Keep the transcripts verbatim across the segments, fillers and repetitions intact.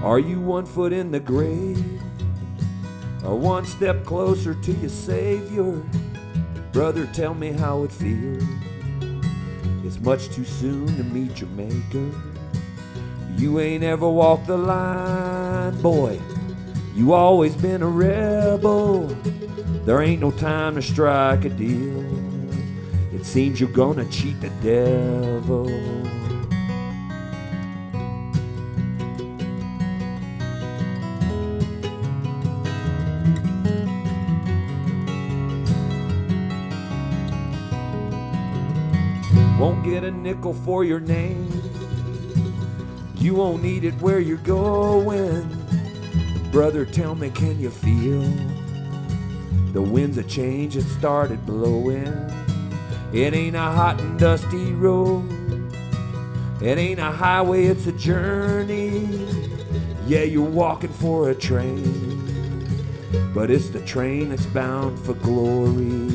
Are you one foot in the grave, or one step closer to your Savior? Brother, tell me how it feels. It's much too soon to meet your Maker. You ain't ever walked the line, boy. You always been a rebel. There ain't no time to strike a deal. It seems you're gonna cheat the devil. Won't get a nickel for your name. You won't need it where you're going. Brother, tell me, can you feel the winds of change that started blowing? It ain't a hot and dusty road. It ain't a highway, it's a journey. Yeah, you're walking for a train, but it's the train that's bound for glory.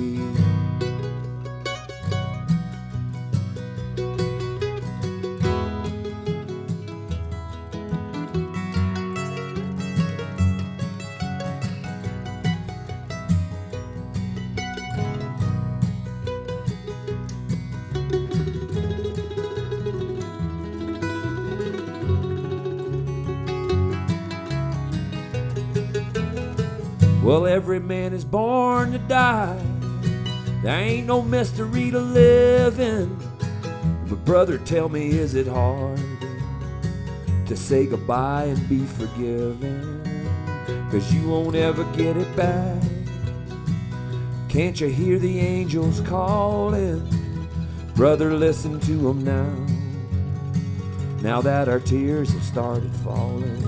Well, every man is born to die. There ain't no mystery to living. But brother, tell me, is it hard to say goodbye and be forgiven? 'Cause you won't ever get it back. Can't you hear the angels calling? Brother, listen to them now. Now that our tears have started falling.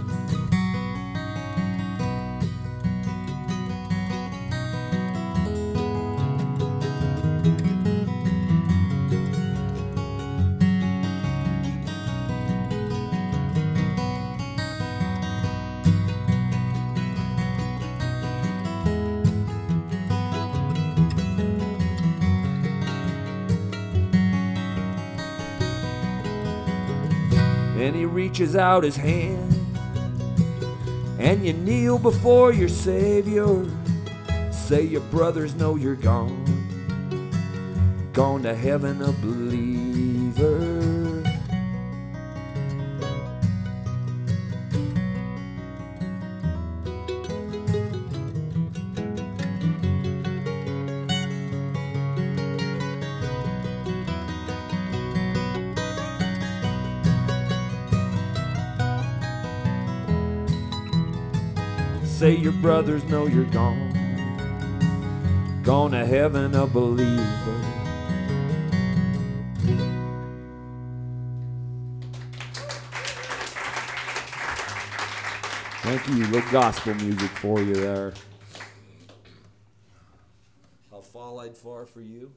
And he reaches out his hand, and you kneel before your Savior. Say your brothers know you're gone, gone to heaven a believer. Say your brothers know you're gone, gone to heaven a believer. Thank you. Little gospel music for you there. How fall I'd far for you.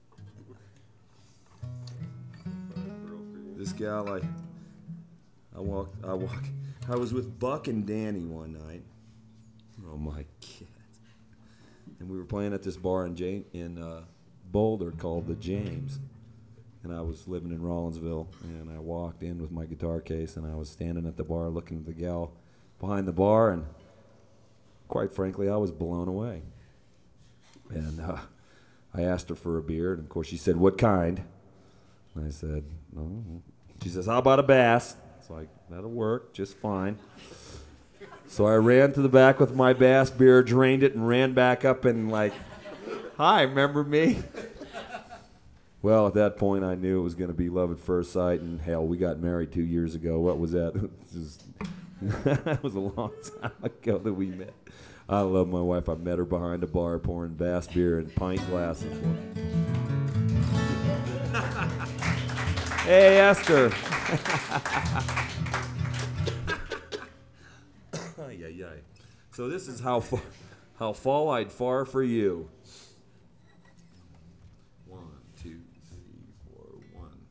This gal, I, I walked, I walk, I was with Buck and Danny one night. Oh my God! And we were playing at this bar in James, in uh, Boulder called the James, and I was living in Rollinsville. And I walked in with my guitar case, and I was standing at the bar looking at the gal behind the bar, and quite frankly, I was blown away. And uh, I asked her for a beer, and of course she said, "What kind?" And I said, "Oh." She says, "How about a bass?" It's like, that'll work just fine. So I ran to the back with my bass beer, drained it, and ran back up and like, "Hi, remember me?" Well, at that point, I knew it was going to be love at first sight, and hell, we got married two years ago. What was that? It was, that was a long time ago that we met. I love my wife. I met her behind a bar pouring bass beer in pint glasses. Hey, Esther. So this is how far, how fall I'd far for you.